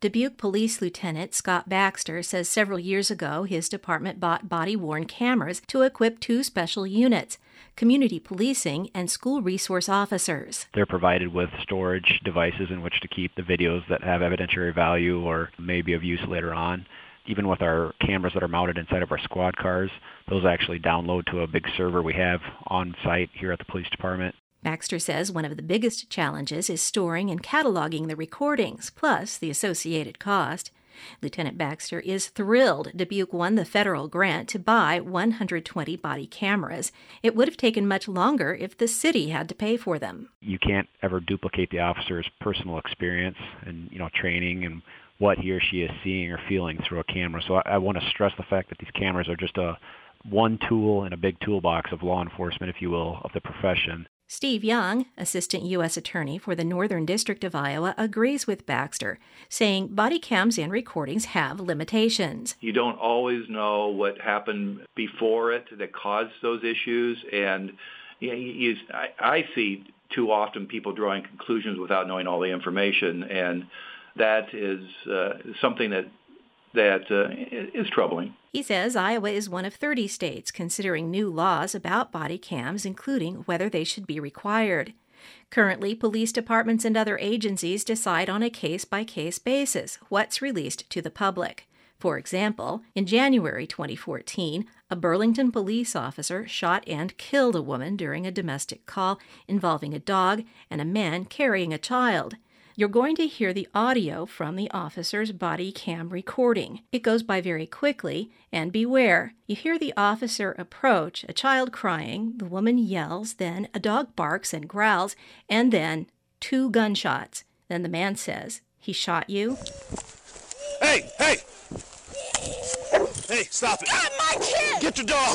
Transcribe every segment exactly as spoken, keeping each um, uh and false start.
Dubuque Police Lieutenant Scott Baxter says several years ago his department bought body-worn cameras to equip two special units, community policing and school resource officers. They're provided with storage devices in which to keep the videos that have evidentiary value or may be of use later on. Even with our cameras that are mounted inside of our squad cars, those actually download to a big server we have on site here at the police department. Baxter says one of the biggest challenges is storing and cataloging the recordings, plus the associated cost. Lieutenant Baxter is thrilled Dubuque won the federal grant to buy one hundred twenty body cameras. It would have taken much longer if the city had to pay for them. You can't ever duplicate the officer's personal experience and, you know, training and what he or she is seeing or feeling through a camera. So I, I want to stress the fact that these cameras are just a one tool in a big toolbox of law enforcement, if you will, of the profession. Steve Young, Assistant U S Attorney for the Northern District of Iowa, agrees with Baxter, saying body cams and recordings have limitations. You don't always know what happened before it that caused those issues, and you know, you, I, I see too often people drawing conclusions without knowing all the information, and that is uh, something that that uh, is troubling. He says Iowa is one of thirty states considering new laws about body cams, including whether they should be required. Currently, police departments and other agencies decide on a case-by-case basis what's released to the public. For example, in January twenty fourteen, a Burlington police officer shot and killed a woman during a domestic call involving a dog and a man carrying a child. You're going to hear the audio from the officer's body cam recording. It goes by very quickly, and beware. You hear the officer approach, a child crying, the woman yells, then a dog barks and growls, and then two gunshots. Then the man says, "He shot you?" Hey, hey! Hey, stop it! God, my kid! Get your dog!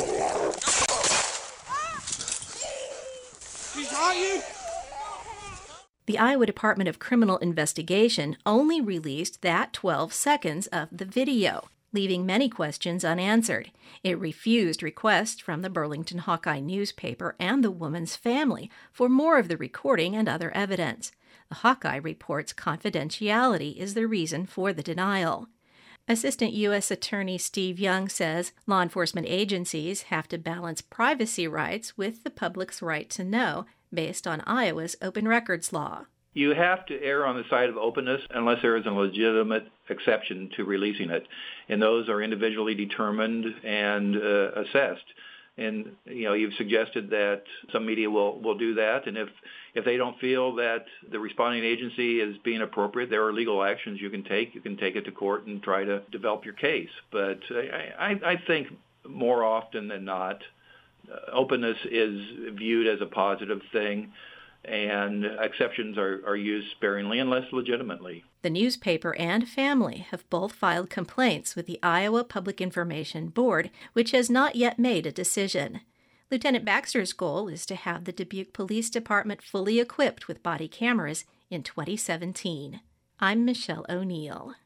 He shot you? The Iowa Department of Criminal Investigation only released that twelve seconds of the video, leaving many questions unanswered. It refused requests from the Burlington Hawkeye newspaper and the woman's family for more of the recording and other evidence. The Hawkeye reports confidentiality is the reason for the denial. Assistant U S Attorney Steve Young says law enforcement agencies have to balance privacy rights with the public's right to know, based on Iowa's open records law. You have to err on the side of openness unless there is a legitimate exception to releasing it, and those are individually determined and uh, assessed. And you know, you've suggested that some media will, will do that, and if if they don't feel that the responding agency is being appropriate, there are legal actions you can take. You can take it to court and try to develop your case. But I, I, I think more often than not, Uh, openness is viewed as a positive thing, and exceptions are, are used sparingly unless legitimately. The newspaper and family have both filed complaints with the Iowa Public Information Board, which has not yet made a decision. Lieutenant Baxter's goal is to have the Dubuque Police Department fully equipped with body cameras in twenty seventeen. I'm Michelle O'Neill.